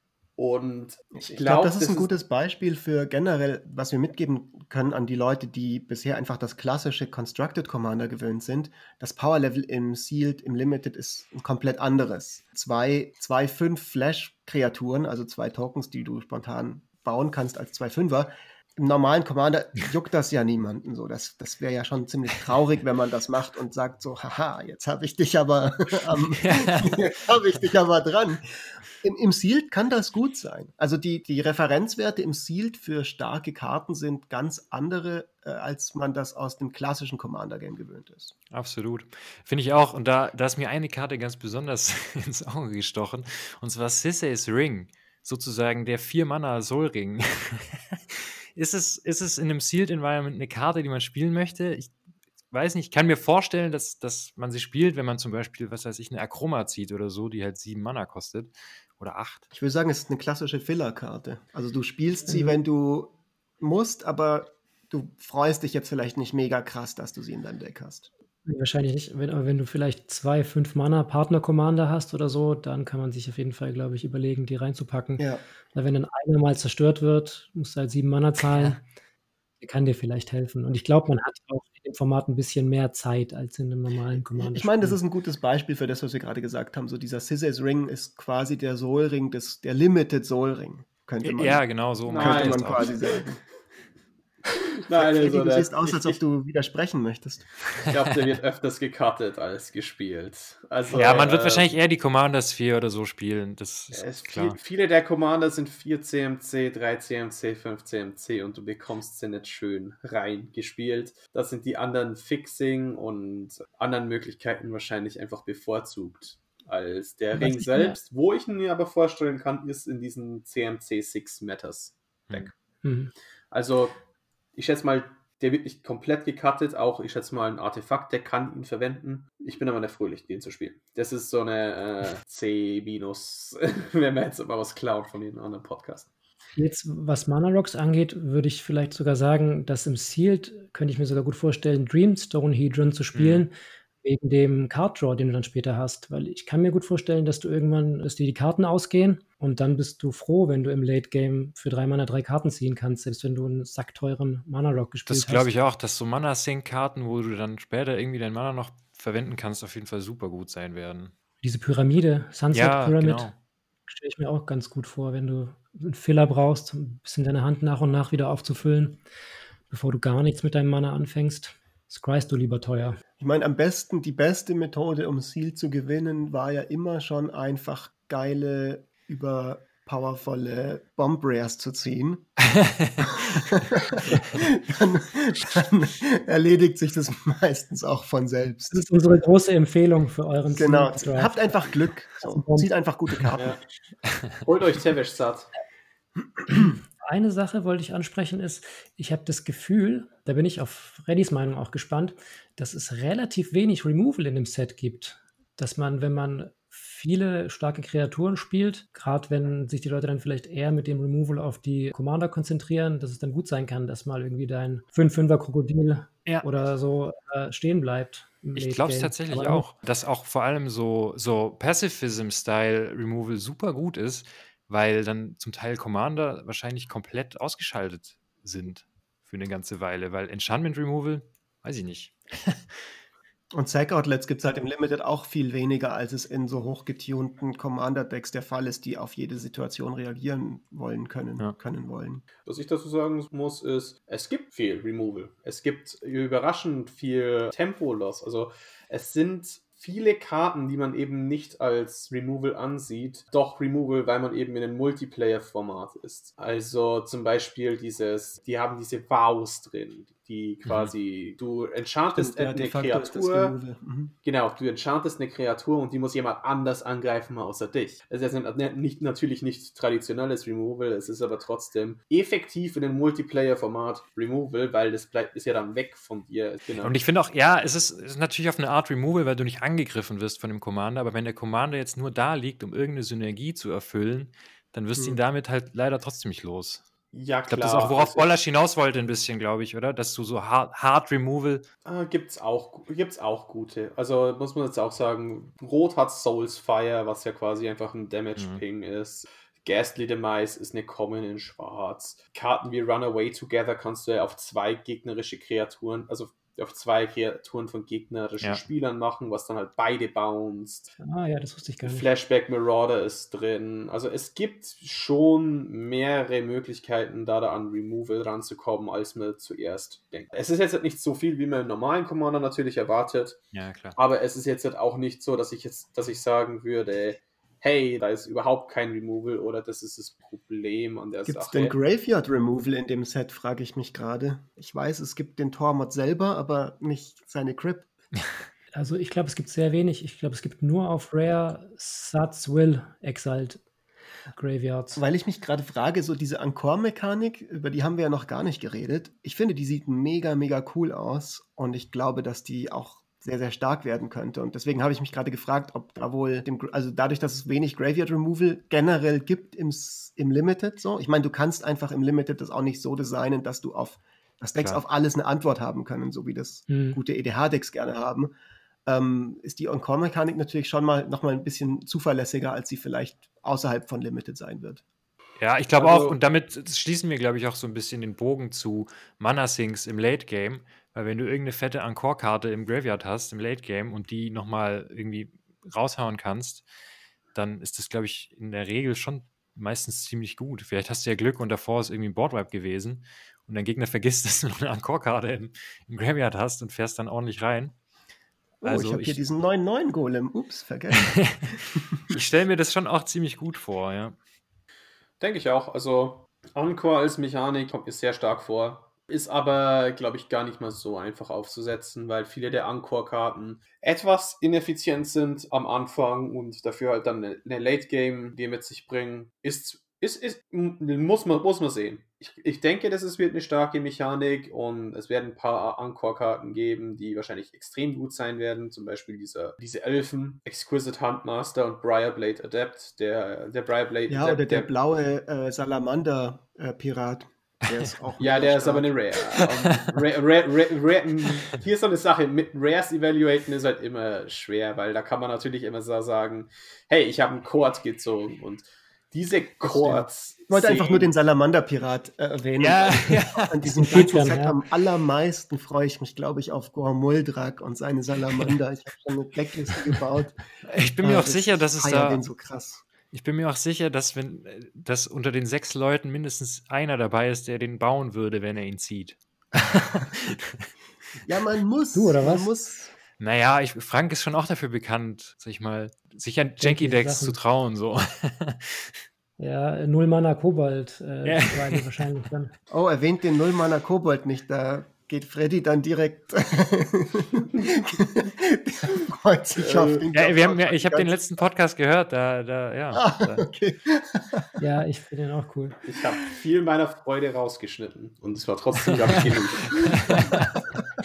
B: Und
A: Ich,
B: ich
A: ich glaube,
B: glaube,
A: das ist ein gutes Beispiel für generell, was wir mitgeben können an die Leute, die bisher einfach das klassische Constructed Commander gewöhnt sind. Das Power-Level im Sealed, im Limited ist ein komplett anderes. Zwei, zwei fünf Flash-Kreaturen, also zwei Tokens, die du spontan bauen kannst als zwei Fünfer, im normalen Commander juckt das ja niemanden so. Das, das wäre ja schon ziemlich traurig, wenn man das macht und sagt so, haha, jetzt habe ich dich aber am, jetzt habe ich dich aber dran. Im, Im Sealed kann das gut sein. Also die, die Referenzwerte im Sealed für starke Karten sind ganz andere, äh, als man das aus dem klassischen Commander-Game gewöhnt ist.
D: Absolut. Finde ich auch. Und da, da ist mir eine Karte ganz besonders ins Auge gestochen. Und zwar Sisay's Ring. Sozusagen der vier-Mana-Soul-Ring. Ist es, ist es in einem Sealed Environment eine Karte, die man spielen möchte? Ich weiß nicht, ich kann mir vorstellen, dass, dass man sie spielt, wenn man zum Beispiel, was weiß ich, eine Akroma zieht oder so, die halt sieben Mana kostet. Oder acht.
A: Ich würde sagen, es ist eine klassische Filler-Karte. Also du spielst sie,
C: Mhm.
A: wenn du musst, aber du freust dich jetzt vielleicht nicht mega krass, dass du sie in deinem Deck hast.
C: Wahrscheinlich nicht, wenn, aber wenn du vielleicht zwei fünf Mana Partner-Commander hast oder so, dann kann man sich auf jeden Fall, glaube ich, überlegen, die reinzupacken.
A: Ja.
C: Weil wenn dann einer mal zerstört wird, musst du halt sieben Mana zahlen. Der kann dir vielleicht helfen. Und ich glaube, man hat auch in dem Format ein bisschen mehr Zeit als in einem normalen Commander.
A: Ich meine, das ist ein gutes Beispiel für das, was wir gerade gesagt haben. So dieser Sisay's Ring ist quasi der Soul-Ring, des, der Limited Soul-Ring, könnte man,
D: Ja, genau so.
B: Nein.
A: könnte
B: Nein,
A: man quasi sagen.
B: Nein,
A: Freddy,
B: also
A: du
B: der,
A: siehst aus,
B: ich,
A: als ob
B: ich,
A: du widersprechen möchtest.
B: ich glaube, der wird öfters gecuttet als gespielt. Also,
D: Ja, man wird
B: äh,
D: wahrscheinlich eher die Commanders vier oder so spielen. Das ist
B: es
D: klar.
B: viel, viele der Commander sind vier C M C, drei C M C, fünf C M C und du bekommst sie nicht schön rein gespielt. Das sind die anderen Fixing und anderen Möglichkeiten wahrscheinlich einfach bevorzugt als der
C: Was
B: Ring
C: ich
B: selbst. Wo ich mir aber vorstellen kann, ist in diesem C M C sechs Matters Deck.
C: Mhm.
B: Also, ich schätze mal, der wird nicht komplett gecuttet. Auch, ich schätze mal, ein Artefakt, der kann ihn verwenden. Ich bin aber nicht fröhlich, den zu spielen. Das ist so eine äh, C-, wenn man jetzt mal was klaut von den anderen Podcasts.
C: Jetzt, was Mana Rocks angeht, würde ich vielleicht sogar sagen, dass im Sealed, könnte ich mir sogar gut vorstellen, Dreamstone Hedron zu spielen, wegen dem Card Draw, den du dann später hast. Weil ich kann mir gut vorstellen, dass du irgendwann, dass dir die Karten ausgehen und dann bist du froh, wenn du im Late Game für drei Mana drei Karten ziehen kannst, selbst wenn du einen sackteuren Mana Rock gespielt
D: Das
C: hast.
D: glaube ich auch, dass so Mana-Sync-Karten, wo du dann später irgendwie dein Mana noch verwenden kannst, auf jeden Fall super gut sein werden.
C: Diese Pyramide, Sunset
D: Ja,
C: Pyramid,
D: genau.
C: stelle ich mir auch ganz gut vor, wenn du einen Filler brauchst, ein bisschen deine Hand nach und nach wieder aufzufüllen, bevor du gar nichts mit deinem Mana anfängst. Scryst du lieber teuer.
A: Ich meine, am besten, die beste Methode, um Sealed zu gewinnen, war ja immer schon einfach geile, überpowervolle Bomb Rares zu ziehen. dann, dann erledigt sich das meistens auch von selbst.
C: Das ist unsere große Empfehlung für euren
A: Genau,
C: Sealed Draft.
A: habt einfach Glück. So. Zieht einfach gute Karten.
B: Ja. Holt euch Tevesh satt.
C: Eine Sache wollte ich ansprechen ist, ich habe das Gefühl, da bin ich auf Freddys Meinung auch gespannt, dass es relativ wenig Removal in dem Set gibt. Dass man, wenn man viele starke Kreaturen spielt, gerade wenn sich die Leute dann vielleicht eher mit dem Removal auf die Commander konzentrieren, dass es dann gut sein kann, dass mal irgendwie dein fünf fünfer Krokodil
D: Ja.
C: oder so äh, stehen bleibt. im
D: Ich
C: Late
D: glaube es
C: Game.
D: tatsächlich
C: Aber
D: auch, dass auch vor allem so, so Pacifism-Style-Removal super gut ist, weil dann zum Teil Commander wahrscheinlich komplett ausgeschaltet sind für eine ganze Weile, weil Enchantment-Removal, weiß ich nicht.
A: Und Sack-Outlets gibt es halt im Limited auch viel weniger, als es in so hochgetunten Commander-Decks der Fall ist, die auf jede Situation reagieren wollen können,
D: Ja.
A: können wollen.
B: Was ich dazu sagen muss, ist, es gibt viel Removal. Es gibt überraschend viel Tempo-Loss. Also es sind viele Karten, die man eben nicht als Removal ansieht, doch Removal, weil man eben in einem Multiplayer-Format ist. Also zum Beispiel dieses, die haben diese Vows drin, die quasi, du enchantest
A: Ja,
B: eine
A: de facto ist das
B: Kreatur,
A: Removal. Mhm.
B: genau, du enchantest eine Kreatur und die muss jemand anders angreifen außer dich. Es ist jetzt nicht, natürlich nicht traditionelles Removal, es ist aber trotzdem effektiv in einem Multiplayer-Format Removal, weil das bleibt, ist ja dann weg von dir. Genau.
D: Und ich finde auch, ja, es ist, es ist natürlich auf eine Art Removal, weil du nicht angegriffen wirst von dem Commander, aber wenn der Commander jetzt nur da liegt, um irgendeine Synergie zu erfüllen, dann wirst du ihn
A: Hm.
D: damit halt leider trotzdem nicht los.
B: Ja,
D: Ich glaube,
B: klar.
D: das ist auch, worauf
B: das
D: Bollasch hinaus wollte ein bisschen, glaube ich, oder? Dass du so hard, hard Removal,
B: Ah, gibt's auch, gibt's auch gute. Also muss man jetzt auch sagen, Rot hat Souls Fire, was ja quasi einfach ein Damage-Ping ist. Ghastly Demise ist eine Common in Schwarz. Karten wie Runaway Together kannst du ja auf zwei gegnerische Kreaturen, also auf zwei Kreaturen von gegnerischen
D: Ja.
B: Spielern machen, was dann halt beide bounced.
C: Ah ja, das wusste ich gar nicht.
B: Flashback Marauder ist drin. Also es gibt schon mehrere Möglichkeiten, da, da an Removal ranzukommen, als man zuerst denkt. Es ist jetzt nicht so viel, wie man im normalen Commander natürlich erwartet,
D: Ja, klar.
B: aber es ist jetzt halt auch nicht so, dass ich jetzt, dass ich sagen würde, hey, da ist überhaupt kein Removal oder das ist das Problem an der
A: Gibt es
B: Sache.
A: denn Graveyard Removal in dem Set, frage ich mich gerade. Ich weiß, es gibt den Tormod selber, aber nicht seine Crypt.
C: Also ich glaube, es gibt sehr wenig. Ich glaube, es gibt nur auf Rare Suds Will Exiled Graveyards.
A: Weil ich mich gerade frage, so diese Encore-Mechanik, über die haben wir ja noch gar nicht geredet. Ich finde, die sieht mega, mega cool aus und ich glaube, dass die auch sehr, sehr stark werden könnte. Und deswegen habe ich mich gerade gefragt, ob da wohl, dem, also dadurch, dass es wenig Graveyard Removal generell gibt im, im Limited, so. Ich meine, du kannst einfach im Limited das auch nicht so designen, dass du auf, dass Decks
D: Klar.
A: auf alles eine Antwort haben können, so wie das
C: Hm.
A: gute E D H-Decks gerne haben. Ähm, ist die Encore-Mechanik natürlich schon mal noch mal ein bisschen zuverlässiger, als sie vielleicht außerhalb von Limited sein wird.
D: Ja, ich glaube
B: Also-
D: auch, und damit schließen wir, glaube ich, auch so ein bisschen den Bogen zu Mana Sinks im Late Game, weil wenn du irgendeine fette Encore-Karte im Graveyard hast, im Late Game, und die nochmal irgendwie raushauen kannst, dann ist das, glaube ich, in der Regel schon meistens ziemlich gut. Vielleicht hast du ja Glück und davor ist irgendwie ein Boardwipe gewesen und dein Gegner vergisst, dass du noch eine Encore-Karte im, im Graveyard hast und fährst dann ordentlich rein.
A: Oh,
D: Also
A: ich habe hier
D: ich-
A: diesen neun neun Golem. Ups, vergessen.
D: Ich stelle mir das schon auch ziemlich gut vor, ja.
B: Denke ich auch. Also Encore als Mechanik kommt mir sehr stark vor. Ist aber, glaube ich, gar nicht mal so einfach aufzusetzen, weil viele der Encore-Karten etwas ineffizient sind am Anfang und dafür halt dann eine, eine Late-Game, die mit sich bringen. Ist, ist, ist, muss man, muss man sehen. Ich, ich denke, dass es wird eine starke Mechanik und es werden ein paar Encore-Karten geben, die wahrscheinlich extrem gut sein werden. Zum Beispiel dieser, diese Elfen, Exquisite Huntmaster und Briarblade Adept. Der, der Briarblade
A: Ja,
B: Adept,
A: oder der blaue äh, Salamander-Pirat. Der ist auch
B: Ja,
A: mega
B: der ist aber
A: stark.
B: eine Rare. Um, Rare, Rare, Rare, Rare. Hier ist so eine Sache, mit Rares evaluaten ist halt immer schwer, weil da kann man natürlich immer so sagen, hey, ich habe einen Chord gezogen und diese Chords.
A: Ich wollte einfach nur den
B: sehen-
A: Salamander-Pirat äh, erwähnen.
D: Ja,
A: weil
D: ja.
A: An diesem
C: Geht
A: ganzen
C: dann,
A: Set
C: ja.
A: am allermeisten freue ich mich, glaube ich, auf Gormuldrak und seine Salamander. Ich habe schon eine Deckliste gebaut.
D: Ich bin mir
A: Äh,
D: auch sicher, dass es
A: ich feier
D: da.
A: den so krass.
D: Ich bin mir auch sicher, dass wenn äh, dass unter den sechs Leuten mindestens einer dabei ist, der den bauen würde, wenn er ihn zieht.
A: Ja, man muss.
C: Du, oder
A: man
C: was?
A: muss.
D: Naja, ich, Frank ist schon auch dafür bekannt, sag ich mal, sich an
C: Janky
D: Janky-Decks zu
C: Sachen.
D: trauen. So.
C: Ja, Null Mana Kobalt äh,
D: Ja.
C: war die wahrscheinlich dann.
A: Oh, erwähnt den Null-Mana Kobold nicht. Da geht Freddy dann direkt. Der freut sich auf den
D: Ja, wir haben,
A: Job.
D: ja, ich habe den letzten Podcast gehört, da, da ja.
A: Ah,
D: Da,
A: okay.
C: Ja, ich finde den auch cool.
B: Ich habe viel meiner Freude rausgeschnitten und es war trotzdem, glaube ich, genug.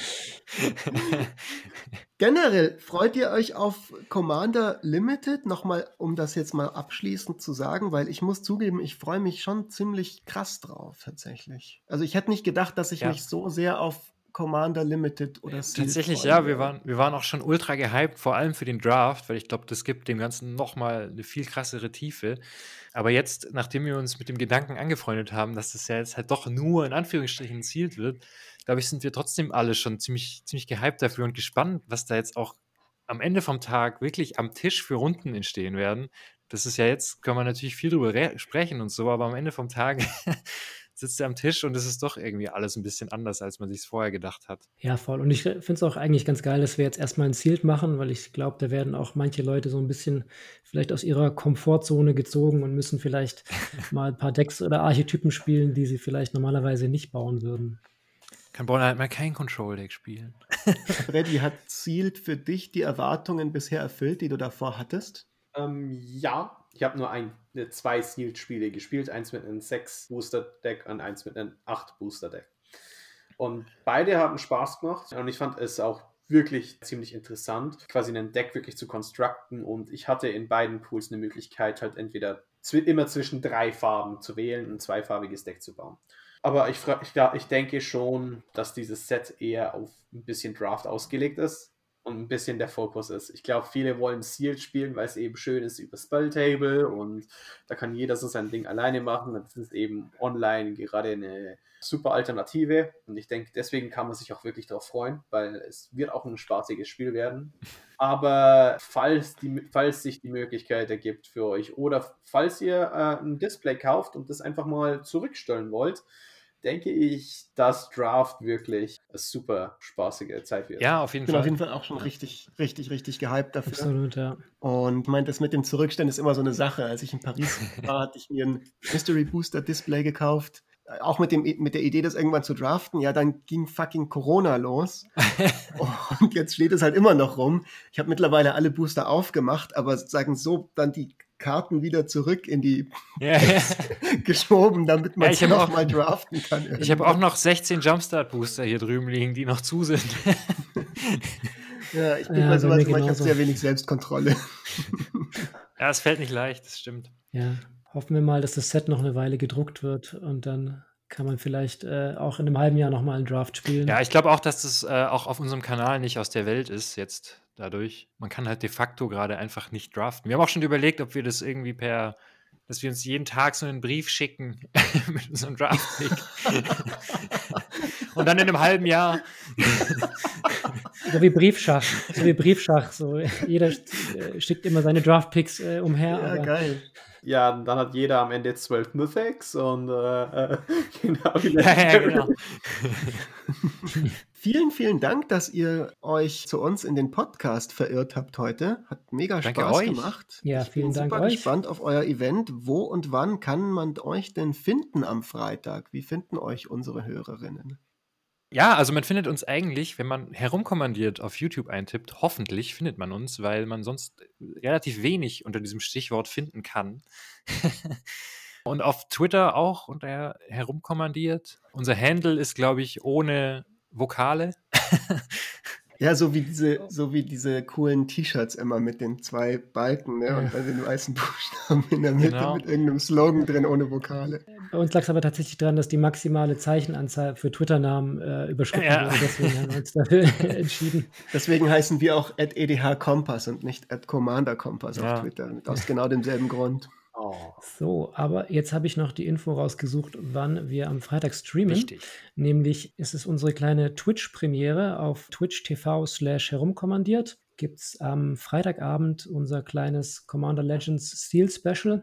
A: Generell, freut ihr euch auf Commander Limited? Nochmal, um das jetzt mal abschließend zu sagen, weil ich muss zugeben, ich freue mich schon ziemlich krass drauf, tatsächlich. Also ich hätte nicht gedacht, dass ich
D: Ja.
A: mich so sehr auf Commander Limited oder Sealed
D: Tatsächlich,
A: freuen
D: ja, wir
A: würde.
D: waren, wir waren auch schon ultra gehypt, vor allem für den Draft, weil ich glaube, das gibt dem Ganzen nochmal eine viel krassere Tiefe. Aber jetzt, nachdem wir uns mit dem Gedanken angefreundet haben, dass das ja jetzt halt doch nur in Anführungsstrichen zielt wird, glaube ich, sind wir trotzdem alle schon ziemlich, ziemlich gehypt dafür und gespannt, was da jetzt auch am Ende vom Tag wirklich am Tisch für Runden entstehen werden. Das ist ja jetzt, können wir natürlich viel drüber re- sprechen und so, aber am Ende vom Tag sitzt er am Tisch und es ist doch irgendwie alles ein bisschen anders, als man sich es vorher gedacht hat.
C: Ja, voll. Und ich finde es auch eigentlich ganz geil, dass wir jetzt erstmal ein Sealed machen, weil ich glaube, da werden auch manche Leute so ein bisschen vielleicht aus ihrer Komfortzone gezogen und müssen vielleicht mal ein paar Decks oder Archetypen spielen, die sie vielleicht normalerweise nicht bauen würden.
D: Kann Bonner halt mal kein Control-Deck spielen.
A: Freddy, hat Sealed für dich die Erwartungen bisher erfüllt, die du davor hattest?
B: Ähm, ja, ich habe nur ein, ne, zwei Sealed-Spiele gespielt. Eins mit einem sechs Booster Deck und eins mit einem acht Booster Deck. Und beide haben Spaß gemacht. Und ich fand es auch wirklich ziemlich interessant, quasi ein Deck wirklich zu constructen. Und ich hatte in beiden Pools eine Möglichkeit, halt entweder zwi- immer zwischen drei Farben zu wählen und ein zweifarbiges Deck zu bauen. Aber ich, fra- ich, glaub- ich denke schon, dass dieses Set eher auf ein bisschen Draft ausgelegt ist. und ein bisschen der Fokus ist. Ich glaube, viele wollen Sealed spielen, weil es eben schön ist über Spelltable und da kann jeder so sein Ding alleine machen. Das ist eben online gerade eine super Alternative und ich denke, deswegen kann man sich auch wirklich darauf freuen, weil es wird auch ein spaßiges Spiel werden. Aber falls, die, falls sich die Möglichkeit ergibt für euch oder falls ihr äh, ein Display kauft und das einfach mal zurückstellen wollt, denke ich, dass Draft wirklich eine super spaßige Zeit wird.
D: Ja, auf jeden
A: Ich bin
D: Fall.
A: auf jeden Fall auch schon richtig, richtig, richtig gehypt dafür.
C: Absolut, ja.
A: Und ich meine, das mit dem Zurückstellen ist immer so eine Sache. Als ich in Paris war, hatte ich mir ein Mystery Booster Display gekauft. Auch mit, dem, mit der Idee, das irgendwann zu draften. Ja, dann ging fucking Corona los. Und jetzt steht es halt immer noch rum. Ich habe mittlerweile alle Booster aufgemacht, aber sagen so dann die Karten wieder zurück in die
D: Ja, ja.
A: geschoben, damit man
D: Ja,
A: es
D: ich hab
A: noch
D: auch-
A: mal draften kann.
D: Ich habe auch noch sechzehn Jumpstart-Booster hier drüben liegen, die noch zu sind.
A: Ja, ich bin
C: Ja,
A: bei
C: bei
A: sowas
C: mir
A: immer, ich habe
C: genauso.
A: sehr wenig Selbstkontrolle.
D: Ja, es fällt nicht leicht, das stimmt.
C: Ja, hoffen wir mal, dass das Set noch eine Weile gedruckt wird und dann kann man vielleicht äh, auch in einem halben Jahr nochmal einen Draft spielen.
D: Ja, ich glaube auch, dass das äh, auch auf unserem Kanal nicht aus der Welt ist jetzt dadurch. Man kann halt de facto gerade einfach nicht draften. Wir haben auch schon überlegt, ob wir das irgendwie per, dass wir uns jeden Tag so einen Brief schicken mit unserem Draft-Pick. Und dann in einem halben Jahr.
C: So wie Briefschach. So wie Briefschach. So, jeder äh, schickt immer seine Draft-Picks äh, umher.
A: Ja,
C: aber
A: geil.
B: Ja, dann hat jeder am Ende zwölf Mythics und äh, äh, genau.
D: Ja, ja, genau.
A: Vielen, vielen Dank, dass ihr euch zu uns in den Podcast verirrt habt heute. Hat mega
D: Danke
A: Spaß
D: euch.
A: gemacht.
C: Ja,
A: ich
C: vielen
A: bin
C: Dank
A: super
C: euch.
A: gespannt auf euer Event. Wo und wann kann man euch denn finden am Freitag? Wie finden euch unsere Hörerinnen?
D: Ja, also man findet uns eigentlich, wenn man herumkommandiert auf YouTube eintippt, hoffentlich findet man uns, weil man sonst relativ wenig unter diesem Stichwort finden kann. Und auf Twitter auch unter herumkommandiert. Unser Handle ist, glaube ich, ohne Vokale.
A: Ja, so wie diese, so wie diese coolen T-Shirts immer mit den zwei Balken, ne?
C: Ja.
A: Und dann den weißen Buchstaben in der Mitte
D: Genau.
A: mit irgendeinem Slogan drin ohne Vokale.
C: Bei uns lag es aber tatsächlich daran, dass die maximale Zeichenanzahl für Twitter-Namen äh, überschritten
D: Ja.
C: wurde. Deswegen haben wir uns dafür entschieden.
A: Deswegen heißen wir auch at E D H Kompass und nicht at Commander Kompass
D: Ja.
A: auf Twitter. Aus genau demselben Grund.
B: Oh.
C: So, aber jetzt habe ich noch die Info rausgesucht, wann wir am Freitag streamen.
D: Wichtig.
C: Nämlich ist es unsere kleine Twitch-Premiere auf twitch Punkt t v slash herumkommandiert. Gibt es am Freitagabend unser kleines Commander Legends Steel Special.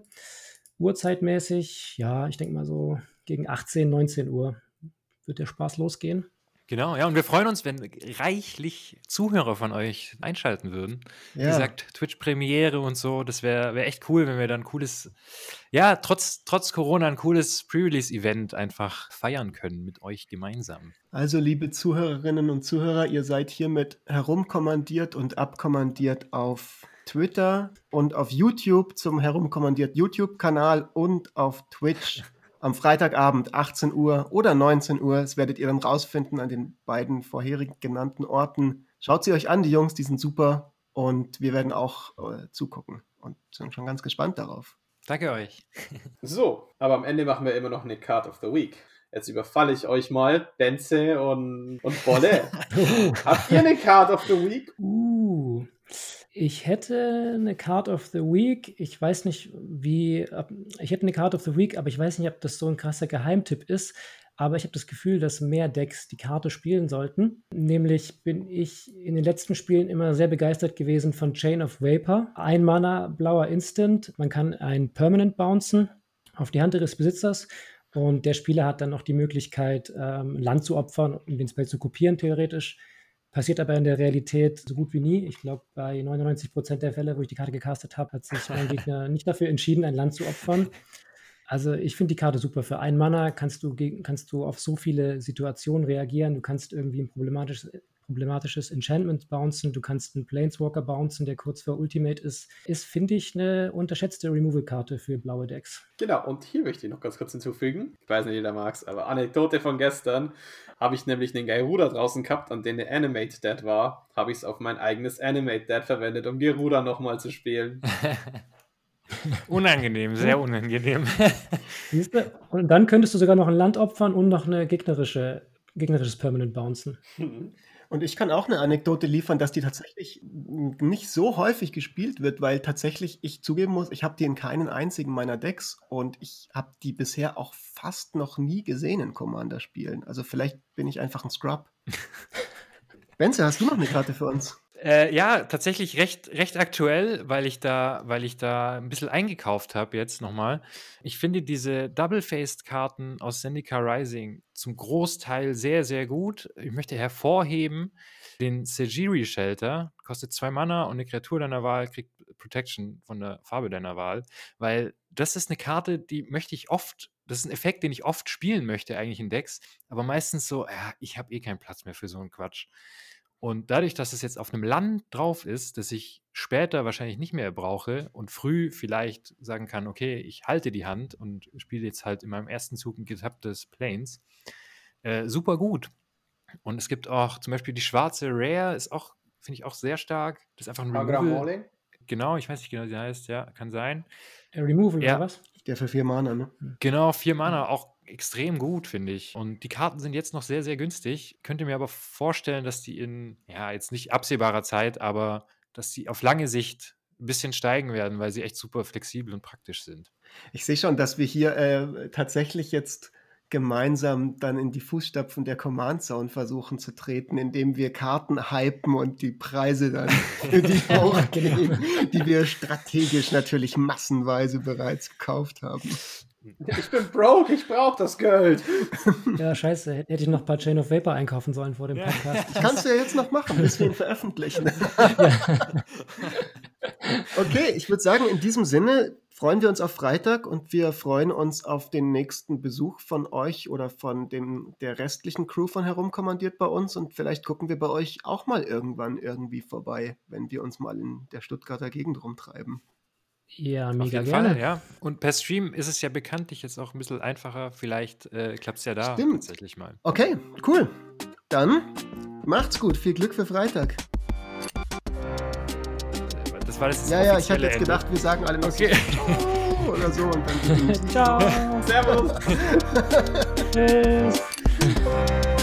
C: Uhrzeitmäßig, ja, ich denke mal so gegen achtzehn, neunzehn Uhr wird der Spaß losgehen.
D: Genau, ja, und wir freuen uns, wenn reichlich Zuhörer von euch einschalten würden. Wie
A: Ja.
D: gesagt, Twitch-Premiere und so, das wäre wär echt cool, wenn wir dann ein cooles, ja, trotz, trotz Corona ein cooles Pre-Release-Event einfach feiern können mit euch gemeinsam.
A: Also, liebe Zuhörerinnen und Zuhörer, ihr seid hiermit herumkommandiert und abkommandiert auf Twitter und auf YouTube zum herumkommandiert YouTube-Kanal und auf Twitch am Freitagabend achtzehn Uhr oder neunzehn Uhr. Das werdet ihr dann rausfinden an den beiden vorherigen genannten Orten. Schaut sie euch an, die Jungs, die sind super und wir werden auch äh, zugucken und sind schon ganz gespannt darauf.
D: Danke euch.
B: So, aber am Ende machen wir immer noch eine Card of the Week. Jetzt überfalle ich euch mal, Benze und, und Bolle. Habt ihr eine Card of the Week?
C: Uh, ich hätte eine Card of the Week. Ich weiß nicht, wie. ob- Ich hätte eine Card of the Week, aber ich weiß nicht, ob das so ein krasser Geheimtipp ist. Aber ich habe das Gefühl, dass mehr Decks die Karte spielen sollten. Nämlich bin ich in den letzten Spielen immer sehr begeistert gewesen von Chain of Vapor. Ein Mana, blauer Instant. Man kann ein Permanent bouncen auf die Hand ihres Besitzers. Und der Spieler hat dann noch die Möglichkeit, ähm, Land zu opfern, um den Spell zu kopieren, theoretisch. Passiert aber in der Realität so gut wie nie. Ich glaube, bei neunundneunzig Prozent der Fälle, wo ich die Karte gecastet habe, hat sich mein Gegner nicht dafür entschieden, ein Land zu opfern. Also ich finde die Karte super. Für einen Mana kannst du, gegen, kannst du auf so viele Situationen reagieren. Du kannst irgendwie ein problematisches, problematisches Enchantment bouncen. Du kannst einen Planeswalker bouncen, der kurz vor Ultimate ist. Ist, finde ich, eine unterschätzte Removal-Karte für blaue Decks.
B: Genau, und hier möchte ich noch ganz kurz hinzufügen. Ich weiß nicht, jeder mag es, aber Anekdote von gestern. Habe ich nämlich einen Geruda draußen gehabt, an dem eine Animate Dead war. Habe ich es auf mein eigenes Animate Dead verwendet, um Geruda nochmal zu spielen.
D: Unangenehm, sehr unangenehm.
C: Siehst du? Und dann könntest du sogar noch ein Land opfern und noch eine gegnerische, gegnerisches Permanent bouncen.
A: Und Und ich kann auch eine Anekdote liefern, dass die tatsächlich nicht so häufig gespielt wird, weil tatsächlich ich zugeben muss, ich habe die in keinen einzigen meiner Decks und ich habe die bisher auch fast noch nie gesehen in Commander-Spielen. Also vielleicht bin ich einfach ein Scrub. Benze, hast du noch eine Karte für uns?
D: Äh, ja, tatsächlich recht, recht aktuell, weil ich da, weil ich da ein bisschen eingekauft habe jetzt nochmal. Ich finde diese Double-Faced-Karten aus Zendika Rising zum Großteil sehr, sehr gut. Ich möchte hervorheben den Sejiri Shelter, kostet zwei Mana und eine Kreatur deiner Wahl kriegt Protection von der Farbe deiner Wahl, weil das ist eine Karte, die möchte ich oft, das ist ein Effekt, den ich oft spielen möchte eigentlich in Decks, aber meistens so, ja, ich habe eh keinen Platz mehr für so einen Quatsch. Und dadurch, dass es jetzt auf einem Land drauf ist, das ich später wahrscheinlich nicht mehr brauche und früh vielleicht sagen kann, okay, ich halte die Hand und spiele jetzt halt in meinem ersten Zug ein getapptes Plains, äh, super gut. Und es gibt auch zum Beispiel die schwarze Rare, ist auch, finde ich auch sehr stark. Das ist einfach ein
B: Agra
D: Removal.
B: Mauling?
D: Genau, ich weiß nicht genau, wie sie heißt, ja, kann sein.
C: Äh, Removal
D: Ja.
C: oder was?
A: Der für vier Mana, ne?
D: Genau, vier Mana, auch extrem gut, finde ich. Und die Karten sind jetzt noch sehr, sehr günstig. Könnte mir aber vorstellen, dass die in, ja, jetzt nicht absehbarer Zeit, aber dass die auf lange Sicht ein bisschen steigen werden, weil sie echt super flexibel und praktisch sind.
A: Ich sehe schon, dass wir hier äh, tatsächlich jetzt gemeinsam dann in die Fußstapfen der Command Zone versuchen zu treten, indem wir Karten hypen und die Preise dann für die hochgehen, die wir strategisch natürlich massenweise bereits gekauft haben.
B: Ich bin broke, ich brauche das Geld.
C: Ja, scheiße, hätte ich noch ein paar Chain of Vapor einkaufen sollen vor dem
D: Ja.
C: Podcast.
A: Das kannst du ja jetzt noch machen, bis wir ihn veröffentlichen. Okay, ich würde sagen, in diesem Sinne freuen wir uns auf Freitag und wir freuen uns auf den nächsten Besuch von euch oder von dem, der restlichen Crew von Herumkommandiert bei uns und vielleicht gucken wir bei euch auch mal irgendwann irgendwie vorbei, wenn wir uns mal in der Stuttgarter Gegend rumtreiben.
C: Ja,
D: Auf
C: mega
D: jeden
C: gerne.
D: Fall, ja. Und per Stream ist es ja bekanntlich jetzt auch ein bisschen einfacher. Vielleicht äh, klappt es ja da
A: Stimmt.
D: tatsächlich mal.
A: Okay, cool. Dann macht's gut, viel Glück für Freitag.
D: Das war das
A: Ja, ja, ich
D: offizielle
A: hatte jetzt
D: Ende.
A: gedacht, wir sagen alle noch
D: Okay.
A: so oder so und dann
C: Ciao.
B: Servus.
C: Tschüss.